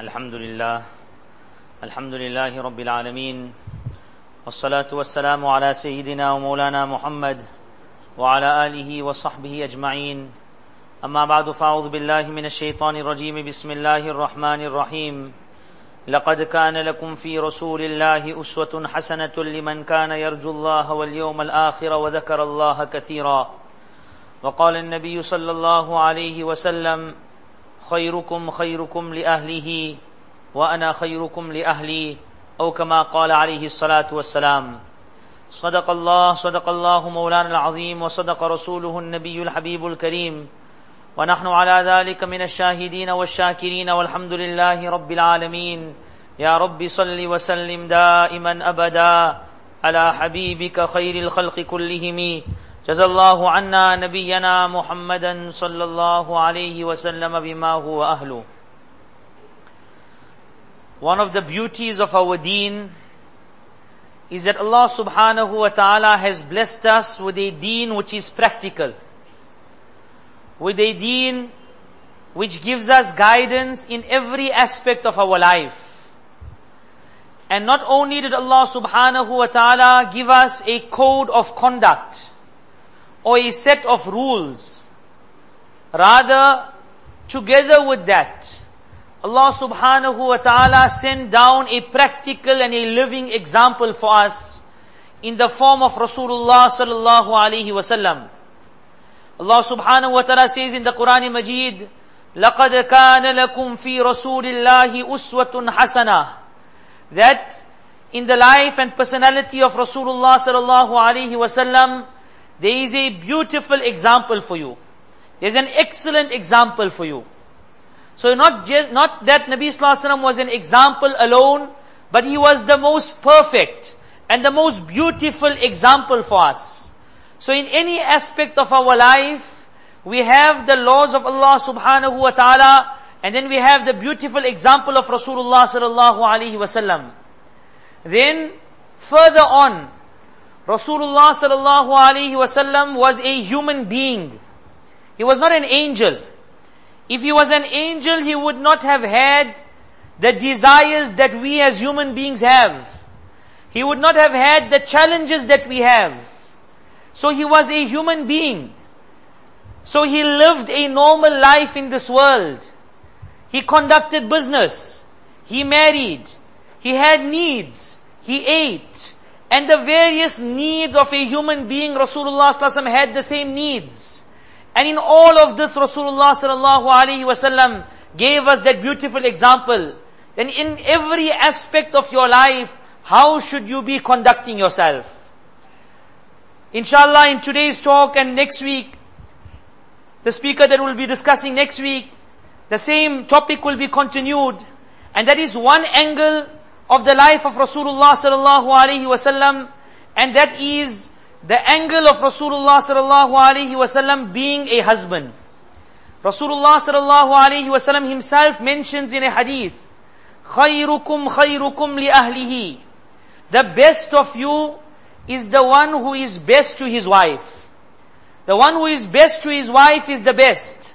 Alhamdulillah Rabbil Alameen. Wassalatu wassalamu ala Sayyidina wa Mawlana Muhammad wa ala alihi wa sahbihi ajma'een. Amma ba'du, fa'udhu billahi minash shaitanir rajim. Bismillahir rahmanir rahim. Laqad kana lakum fi rasulillahi uswatun hasanatun liman kana yarjullaha wal yawmal akhira wa dhakara Allaha kathira. Wa qala an-nabiy sallallahu alayhi wa sallam: خيركم خيركم لأهله وأنا خيركم لأهلي أو كما قال عليه الصلاة والسلام. صدق الله مولانا العظيم وصدق رسوله النبي الحبيب الكريم ونحن على ذلك من الشاهدين والشاكرين والحمد لله رب العالمين. يا رب صل وسلم دائما أبدا على حبيبك خير الخلق كلهم. جزا الله عنا نبينا محمدا صلى الله عليه وسلم بما هو أهله. One of the beauties of our deen is that Allah subhanahu wa ta'ala has blessed us with a deen which is practical, with a deen which gives us guidance in every aspect of our life. And not only did Allah subhanahu wa ta'ala give us a code of conduct or a set of rules, rather, together with that, Allah subhanahu wa ta'ala sent down a practical and a living example for us in the form of Rasulullah sallallahu alaihi wasallam. Allah subhanahu wa ta'ala says in the Quran Majid, لَقَدْ كَانَ لَكُمْ فِي رَسُولِ اللَّهِ أُسْوَةٌ حَسَنَةٌ, that in the life and personality of Rasulullah sallallahu alaihi wasallam, there is a beautiful example for you. There's an excellent example for you. So not that Nabi Sallallahu Alaihi Wasallam was an example alone, but he was the most perfect and the most beautiful example for us. So in any aspect of our life, we have the laws of Allah subhanahu wa ta'ala, and then we have the beautiful example of Rasulullah sallallahu alaihi wasallam. Then further on, Rasulullah sallallahu alaihi wasallam was a human being. He was not an angel. If he was an angel, he would not have had the desires that we as human beings have. He would not have had the challenges that we have. So he was a human being. So he lived a normal life in this world. He conducted business. He married. He had needs. He ate. And the various needs of a human being, Rasulullah sallallahu alaihi wasallam had the same needs. And in all of this, Rasulullah sallallahu alaihi wasallam gave us that beautiful example. Then in every aspect of your life, how should you be conducting yourself? Inshallah, in today's talk and next week, the speaker that will be discussing next week, the same topic will be continued. And that is one angle of the life of Rasulullah sallallahu alaihi wasallam, and that is the angle of Rasulullah sallallahu alaihi wasallam being a husband. Rasulullah sallallahu alaihi wasallam himself mentions in a hadith, خَيْرُكُمْ خَيْرُكُمْ لِأَهْلِهِ, the best of you is the one who is best to his wife. The one who is best to his wife is the best.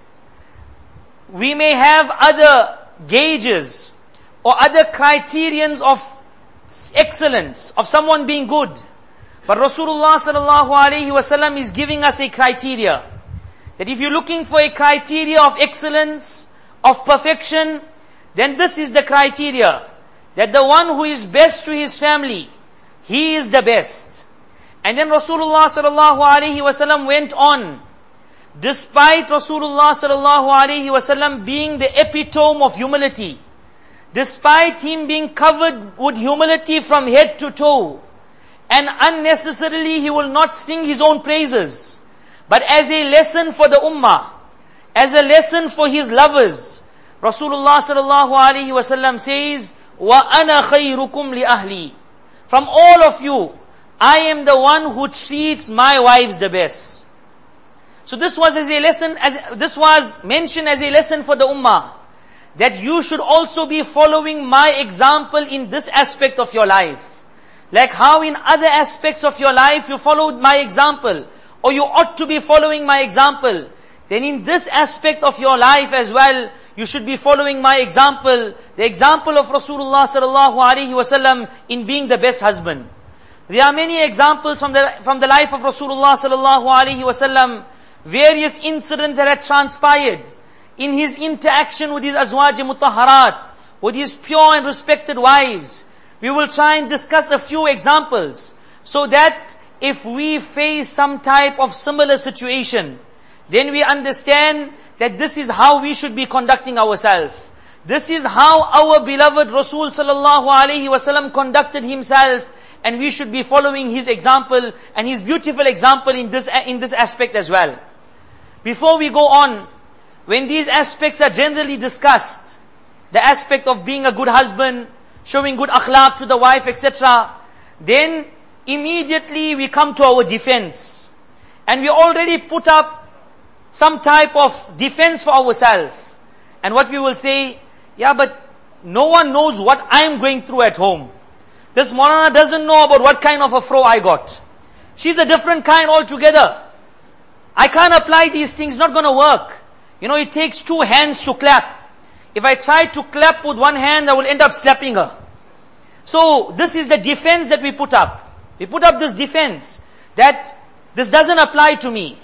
We may have other gauges or other criterions of excellence, of someone being good. But Rasulullah sallallahu alaihi wasallam is giving us a criteria. That if you're looking for a criteria of excellence, of perfection, then this is the criteria. That the one who is best to his family, he is the best. And then Rasulullah sallallahu alaihi wasallam went on. Despite Rasulullah sallallahu alaihi wasallam being the epitome of humility, despite him being covered with humility from head to toe, and unnecessarily he will not sing his own praises, but as a lesson for the ummah, as a lesson for his lovers, Rasulullah sallallahu alaihi wasallam says, وَأَنَا خَيْرُكُمْ لِأَهْلِي, from all of you, I am the one who treats my wives the best. So this was as a lesson, this was mentioned as a lesson for the ummah, that you should also be following my example in this aspect of your life. Like how in other aspects of your life you followed my example, or you ought to be following my example, then in this aspect of your life as well, You should be following my example, the example of Rasulullah sallallahu alaihi wasallam in being the best husband. There are many examples from the life of Rasulullah sallallahu alaihi wasallam, various incidents that had transpired in his interaction with his azwaj mutahharat, with his pure and respected wives. We will try and discuss a few examples, so that if we face some type of similar situation, then we understand that this is how we should be conducting ourselves. This is how our beloved Rasul sallallahu alaihi wasallam conducted himself, and we should be following his example and his beautiful example in this aspect as well. Before we go on, when these aspects are generally discussed, the aspect of being a good husband, showing good akhlaq to the wife, etc., then immediately we come to our defense. And we already put up some type of defense for ourselves. And what we will say, yeah, but no one knows what I'm going through at home. This Maulana doesn't know about what kind of a fro I got. She's a different kind altogether. I can't apply these things, it's not going to work. You know, it takes two hands to clap. If I try to clap with one hand, I will end up slapping her. So, this is the defense that we put up. We put up this defense that this doesn't apply to me.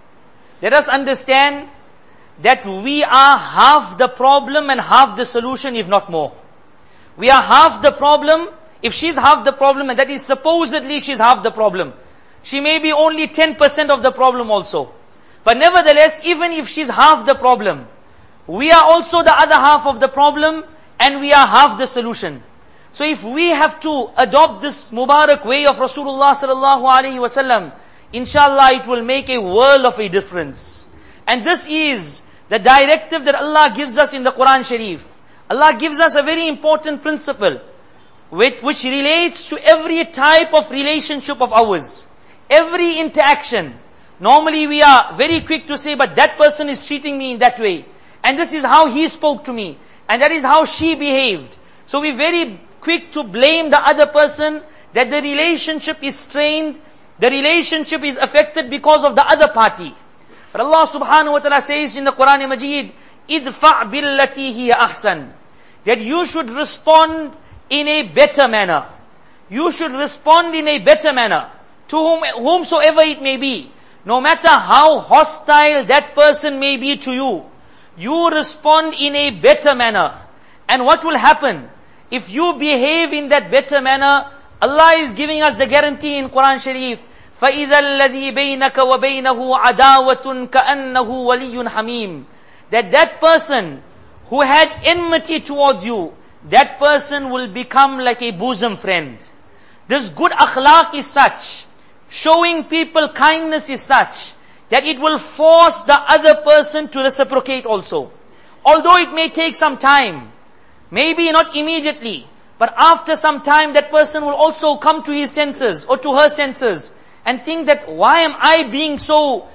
Let us understand that we are half the problem and half the solution, if not more. We are half the problem. If she's half the problem, and that is supposedly she's half the problem, she may be only 10% of the problem also. But nevertheless, even if she's half the problem, we are also the other half of the problem, and we are half the solution. So if we have to adopt this Mubarak way of Rasulullah sallallahu alaihi wasallam, inshallah it will make a world of a difference. And this is the directive that Allah gives us in the Quran Sharif. Allah gives us a very important principle, which relates to every type of relationship of ours. Every interaction. Normally we are very quick to say, but that person is treating me in that way. And this is how he spoke to me. And that is how she behaved. So we're very quick to blame the other person, that the relationship is strained, the relationship is affected because of the other party. But Allah subhanahu wa ta'ala says in the Quran Majid, idfa' billati hiya ahsan, that you should respond in a better manner. You should respond in a better manner to whomsoever it may be. No matter how hostile that person may be to you, you respond in a better manner. And what will happen? If you behave in that better manner, Allah is giving us the guarantee in Quran Sharif, فَإِذَا الَّذِي بَيْنَكَ وَبَيْنَهُ عَدَاوَةٌ كَأَنَّهُ وَلِيٌّ حَمِيمٌ, that person who had enmity towards you, that person will become like a bosom friend. This good akhlaq is such, showing people kindness is such, that it will force the other person to reciprocate also. Although it may take some time, maybe not immediately, but after some time that person will also come to his senses or to her senses and think that, why am I being so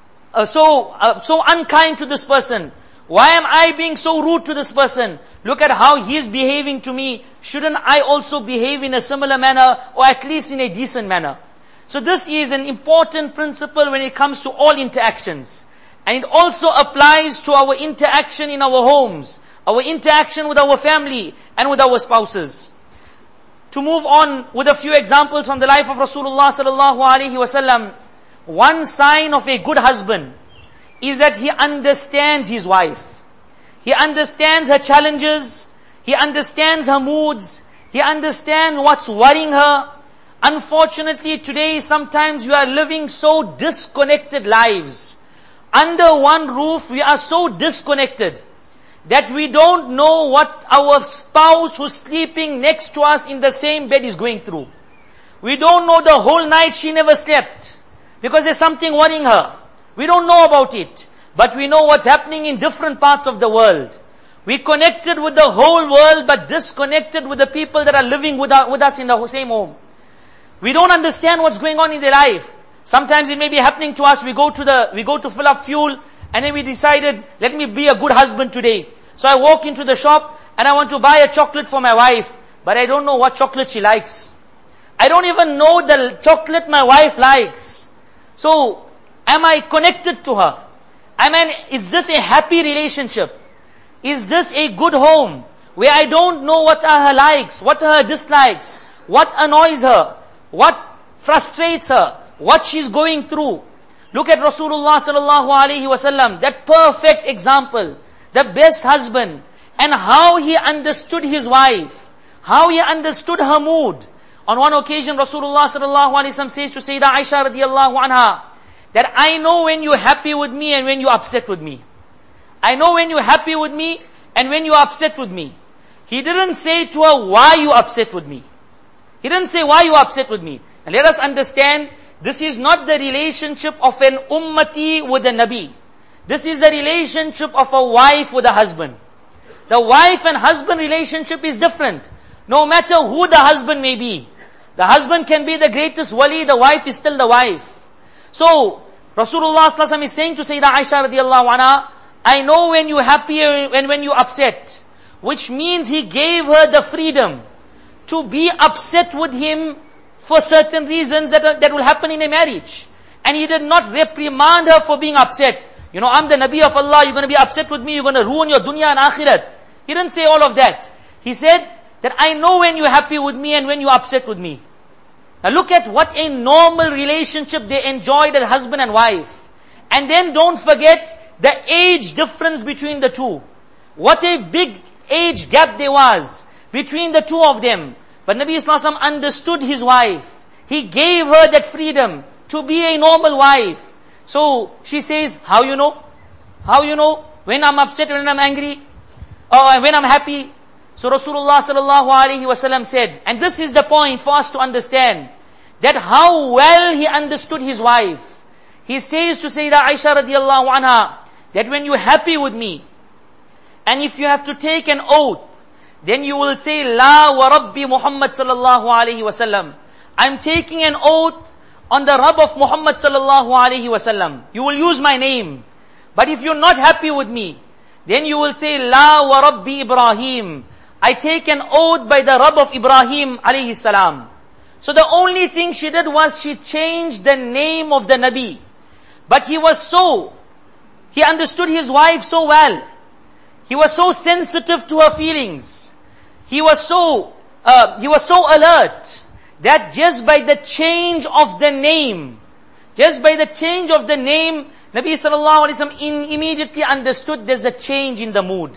unkind to this person? Why am I being so rude to this person? Look at how he is behaving to me. Shouldn't I also behave in a similar manner, or at least in a decent manner? So this is an important principle when it comes to all interactions. And it also applies to our interaction in our homes, our interaction with our family and with our spouses. To move on with a few examples from the life of Rasulullah sallallahu alaihi wasallam, one sign of a good husband is that he understands his wife. He understands her challenges. He understands her moods. He understands what's worrying her. Unfortunately, today sometimes we are living so disconnected lives. Under one roof, we are so disconnected that we don't know what our spouse who's sleeping next to us in the same bed is going through. We don't know the whole night she never slept because there's something worrying her. We don't know about it, but we know what's happening in different parts of the world. We connected with the whole world, but disconnected with the people that are living with us in the same home. We don't understand what's going on in their life. Sometimes it may be happening to us. We go to fill up fuel, and then we decided, let me be a good husband today. So I walk into the shop, and I want to buy a chocolate for my wife, but I don't know what chocolate she likes. I don't even know the chocolate my wife likes. So, am I connected to her? Is this a happy relationship? is this a good home where I don't know what are her likes, what are her dislikes, what annoys her, what frustrates her, what she's going through. Look at Rasulullah sallallahu alaihi wasallam, that perfect example, the best husband, and how he understood his wife, how he understood her mood. On one occasion, Rasulullah sallallahu alaihi wasallam says to Sayyidah Aisha radiyallahu anha, that I know when you're happy with me and when you're upset with me. I know when you're happy with me and when you're upset with me. He didn't say to her, why you upset with me? He didn't say, why you upset with me? And let us understand, this is not the relationship of an ummati with a Nabi. This is the relationship of a wife with a husband. The wife and husband relationship is different. No matter who the husband may be. The husband can be the greatest wali, the wife is still the wife. So, Rasulullah sallallahu alaihi wasallam is saying to Sayyidah Aisha radiyallahu anha, I know when you're happy and when you're upset. Which means he gave her the freedom to be upset with him for certain reasons that will happen in a marriage. And he did not reprimand her for being upset. You know, I'm the Nabi of Allah, you're going to be upset with me, you're going to ruin your dunya and akhirat. He didn't say all of that. He said that I know when you're happy with me and when you're upset with me. Now look at what a normal relationship they enjoyed as husband and wife. And then don't forget the age difference between the two. What a big age gap there was between the two of them. But Nabi Sallallahu Alaihi Wasallam understood his wife. He gave her that freedom to be a normal wife. So she says, how you know? How you know? When I'm upset, when I'm angry, or when I'm happy. So Rasulullah sallallahu alaihi wasallam said, and this is the point for us to understand, that how well he understood his wife. He says to Sayyidah Aisha radiyallahu anha, that when you're happy with me, and if you have to take an oath, then you will say, La wa Rabbi Muhammad sallallahu alaihi wasallam. I'm taking an oath on the Rabb of Muhammad sallallahu alaihi wasallam. You will use my name. But if you're not happy with me, then you will say, La wa Rabbi Ibrahim. I take an oath by the Rabb of Ibrahim alayhi salam. So the only thing she did was she changed the name of the Nabi. But he understood his wife so well. He was so sensitive to her feelings. He was so alert that just by the change of the name, Nabi sallallahu alaihi wasallam immediately understood there's a change in the mood.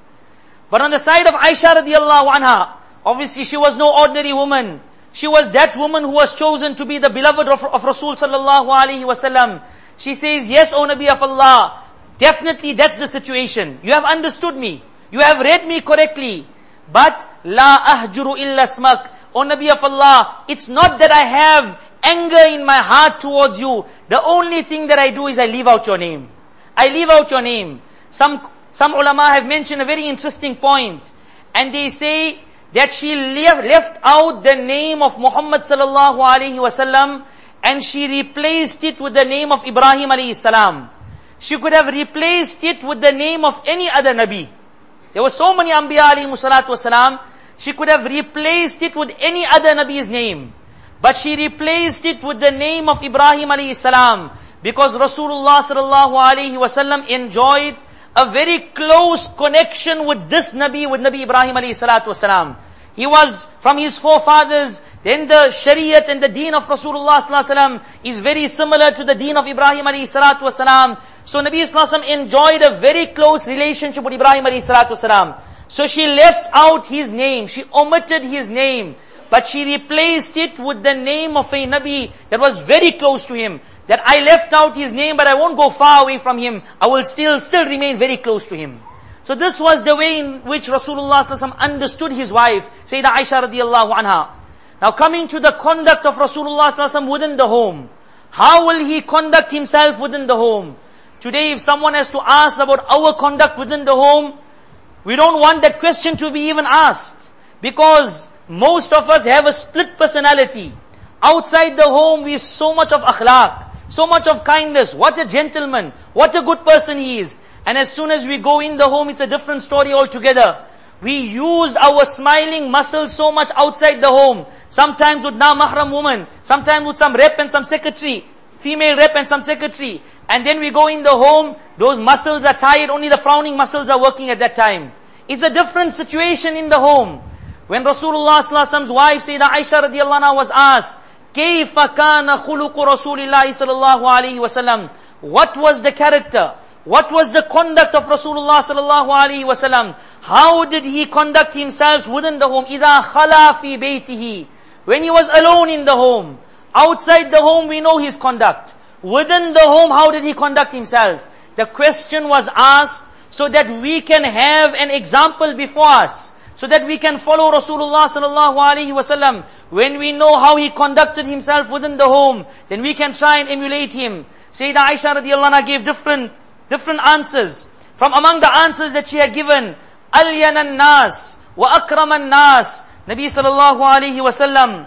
But on the side of Aisha radiyallahu anha, obviously she was no ordinary woman. She was that woman who was chosen to be the beloved of Rasul sallallahu alaihi wasallam. She says, yes, O Nabi of Allah, definitely that's the situation. You have understood me. You have read me correctly. But, La ahjuru illa smak. O Nabi of Allah, it's not that I have anger in my heart towards you. The only thing that I do is I leave out your name. I leave out your name. Some ulama have mentioned a very interesting point. And they say that she left out the name of Muhammad sallallahu alaihi wasallam and she replaced it with the name of Ibrahim alayhi salam. She could have replaced it with the name of any other Nabi. There were so many Anbiya alayhi salatu wasalam. She could have replaced it with any other Nabi's name. But she replaced it with the name of Ibrahim alayhi salam. Because Rasulullah sallallahu alayhi wasallam enjoyed a very close connection with this Nabi, with Nabi Ibrahim alayhi salatu wasalam. He was from his forefathers. Then the Shariat and the deen of Rasulullah sallallahu alaihi wasallam is very similar to the deen of Ibrahim alayhi salatu wasalam. So Nabi sallallahu alaihi wasallam enjoyed a very close relationship with Ibrahim alayhi salatu wasalam. So she left out his name. She omitted his name. But she replaced it with the name of a Nabi that was very close to him. That I left out his name, but I won't go far away from him. I will still remain very close to him. So this was the way in which Rasulullah sallallahu alaihi wasallam understood his wife, Sayyidah Aisha radiyallahu anha. Now coming to the conduct of Rasulullah sallallahu alaihi wasallam within the home. How will he conduct himself within the home? Today if someone has to ask about our conduct within the home, we don't want that question to be even asked. Because most of us have a split personality. Outside the home we have so much of akhlaq, so much of kindness. What a gentleman, what a good person he is. And as soon as we go in the home, it's a different story altogether. We used our smiling muscles so much outside the home. Sometimes with na-mahram woman, sometimes with some rep and some secretary, female rep and some secretary. And then we go in the home, those muscles are tired, only the frowning muscles are working at that time. It's a different situation in the home. When Rasulullah sallallahu alaihi wasallam's wife, Sayyidah Aisha radiallahu anha, was asked, كَيْفَ كَانَ خُلُقُ رَسُولِ اللَّهِ صَلَى اللَّهُ عَلَيْهِ وَسَلَّمَ, what was the character? What was the conduct of Rasulullah sallallahu alaihi wasallam? How did he conduct himself within the home? إِذَا خَلَى فِي بَيْتِهِ, when he was alone in the home. Outside the home we know his conduct. Within the home, how did he conduct himself? The question was asked so that we can have an example before us, so that we can follow Rasulullah sallallahu alaihi wasallam. When we know how he conducted himself within the home, then we can try and emulate him. Sayyidah Aisha radiallahu anha gave different answers. From among the answers that she had given, أَلْيَنَ النَّاسِ وَأَكْرَمَ النَّاسِ, Nabi sallallahu alaihi wasallam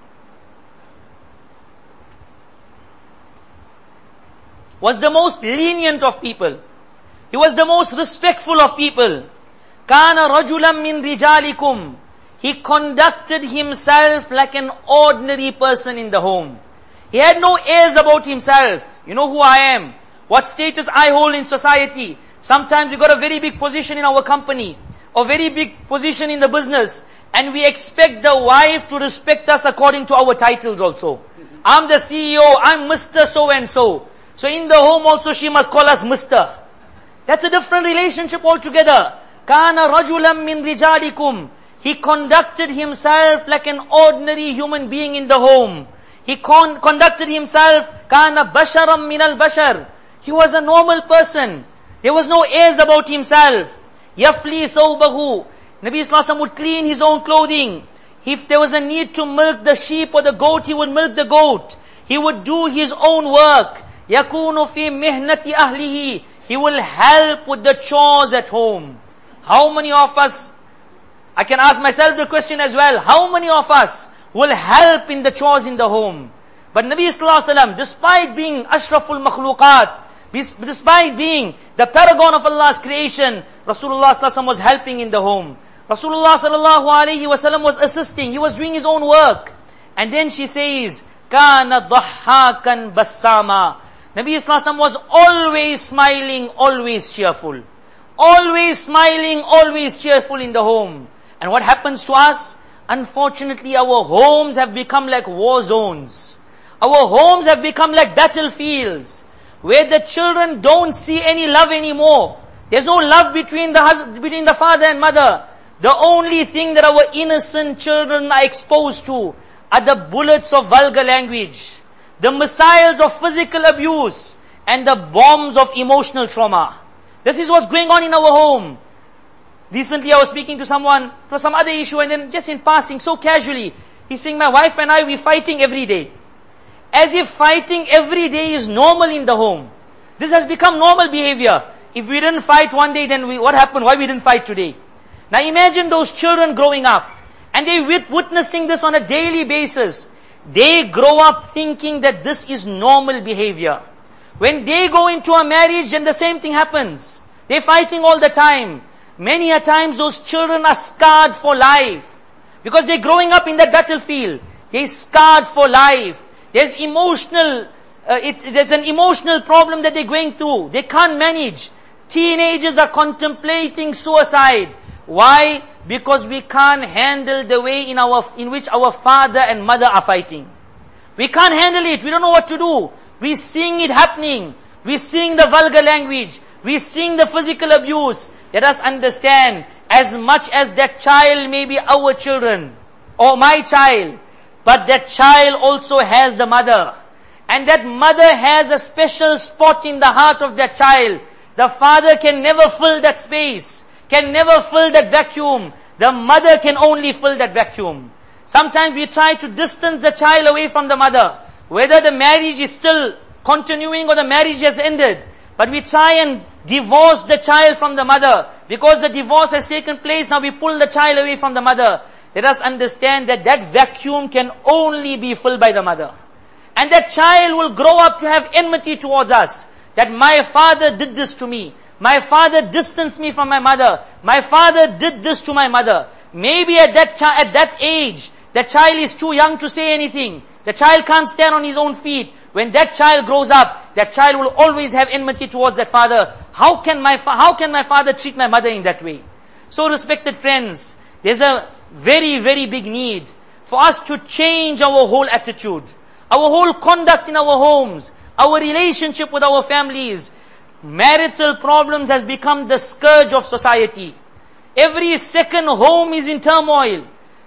was the most lenient of people. He was the most respectful of people. كَانَ رَجُلًا مِّن رِجَالِكُمْ, he conducted himself like an ordinary person in the home. He had no airs about himself. You know who I am, what status I hold in society. Sometimes we got a very big position in our company, a very big position in the business, and we expect the wife to respect us according to our titles also. I'm the CEO, I'm Mr. So-and-so. So in the home also she must call us Mr. That's a different relationship altogether. كَانَ رَجُلًا مِّن رِجَالِكُمْ, he conducted himself like an ordinary human being in the home. He conducted himself, كَانَ بَشَرًا مِّنَ الْبَشَرِ, he was a normal person. There was no airs about himself. يَفْلِي ثَوْبَهُ, Nabi sallallahu alaihi wasallam would clean his own clothing. If there was a need to milk the sheep or the goat, he would milk the goat. He would do his own work. يَكُونُ فِي مِهْنَةِ أَهْلِهِ, he will help with the chores at home. How many of us, I can ask myself the question as well, how many of us will help in the chores in the home? But Nabi sallallahu alaihi wasallam, despite being ashraful makhluqat, despite being the paragon of Allah's creation, Rasulullah sallallahu alaihi wasallam was helping in the home. Rasulullah sallallahu alaihi wasallam was assisting, he was doing his own work. And then she says, كَانَ ضَحَّاكًا بَسَّامًا, Nabi sallallahu alaihi wasallam was always smiling, always cheerful. Always smiling, always cheerful in the home. And what happens to us? Unfortunately, our homes have become like war zones. Our homes have become like battlefields, where the children don't see any love anymore. There's no love between the father and mother. The only thing that our innocent children are exposed to are the bullets of vulgar language, the missiles of physical abuse, and the bombs of emotional trauma. This is what's going on in our home. Recently I was speaking to someone for some other issue, and then just in passing, so casually, he's saying, my wife and I, we're fighting every day. As if fighting every day is normal in the home. This has become normal behavior. If we didn't fight one day, then what happened? Why we didn't fight today? Now imagine those children growing up, and they witnessing this on a daily basis. They grow up thinking that this is normal behavior. When they go into a marriage, then the same thing happens. They're fighting all the time. Many a times those children are scarred for life, because they're growing up in that battlefield. They're scarred for life. There's there's an emotional problem that they're going through. They can't manage. Teenagers are contemplating suicide. Why? Because we can't handle the way in which our father and mother are fighting. We can't handle it. We don't know what to do. We're seeing it happening. We're seeing the vulgar language. We're seeing the physical abuse. Let us understand, as much as that child may be our children, or my child, but that child also has the mother. And that mother has a special spot in the heart of that child. The father can never fill that space, can never fill that vacuum. The mother can only fill that vacuum. Sometimes we try to distance the child away from the mother, whether the marriage is still continuing or the marriage has ended. But we try and divorce the child from the mother. Because the divorce has taken place, now we pull the child away from the mother. Let us understand that that vacuum can only be filled by the mother. And that child will grow up to have enmity towards us. That my father did this to me. My father distanced me from my mother. My father did this to my mother. Maybe at that age, the child is too young to say anything. The child can't stand on his own feet. When that child grows up, that child will always have enmity towards that father. How can my father treat my mother in that way? So respected friends, there's a very, very big need for us to change our whole attitude, our whole conduct in our homes, our relationship with our families. Marital problems has become the scourge of society. Every second home is in turmoil.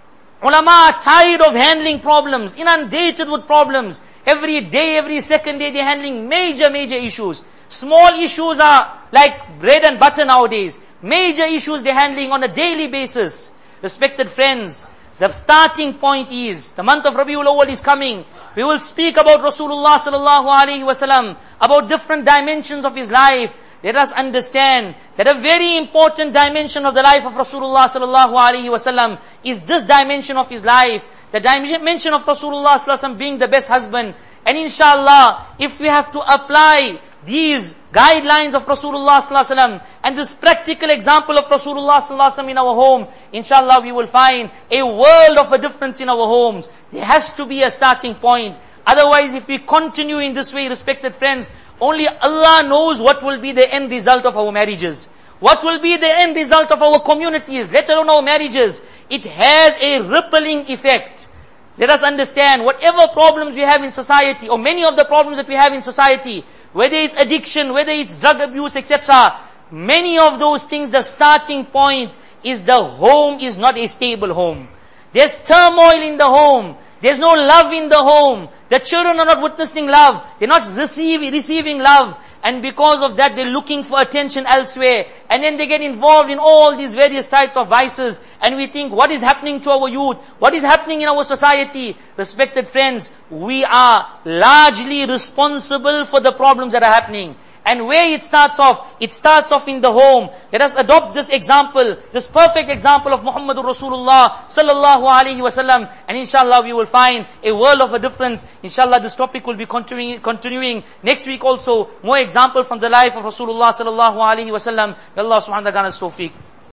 Ulama are tired of handling problems, inundated with problems. Every day, every second day, they're handling major issues. Small issues are like bread and butter nowadays. Major issues they're handling on a daily basis. Respected friends, the starting point is, the month of Rabiul Awwal is coming. We will speak about Rasulullah sallallahu alaihi wasallam, about different dimensions of his life. Let us understand that a very important dimension of the life of Rasulullah sallallahu alaihi wasallam is this dimension of his life. The dimension of Rasulullah sallallahu alaihi wasallam being the best husband. And inshallah, if we have to apply these guidelines of Rasulullah sallallahu alaihi wasallam and this practical example of Rasulullah sallallahu alaihi wasallam in our home, inshallah we will find a world of a difference in our homes. There has to be a starting point. Otherwise, if we continue in this way, respected friends, only Allah knows what will be the end result of our marriages. What will be the end result of our communities, let alone our marriages. It has a rippling effect. Let us understand, whatever problems we have in society, or many of the problems that we have in society, whether it's addiction, whether it's drug abuse, etc., many of those things, the starting point is the home is not a stable home. There's turmoil in the home. There's no love in the home. The children are not witnessing love. They're not receiving love. And because of that, they're looking for attention elsewhere. And then they get involved in all these various types of vices. And we think, what is happening to our youth? What is happening in our society? Respected friends, we are largely responsible for the problems that are happening. And where it starts off in the home. Let us adopt this example, this perfect example of Muhammadur Rasulullah sallallahu alaihi wasallam, and inshallah we will find a world of a difference. Inshallah this topic will be continuing next week also. More example from the life of Rasulullah sallallahu alaihi wasallam. May Allah subhanahu wa ta'ala grant us tawfiq.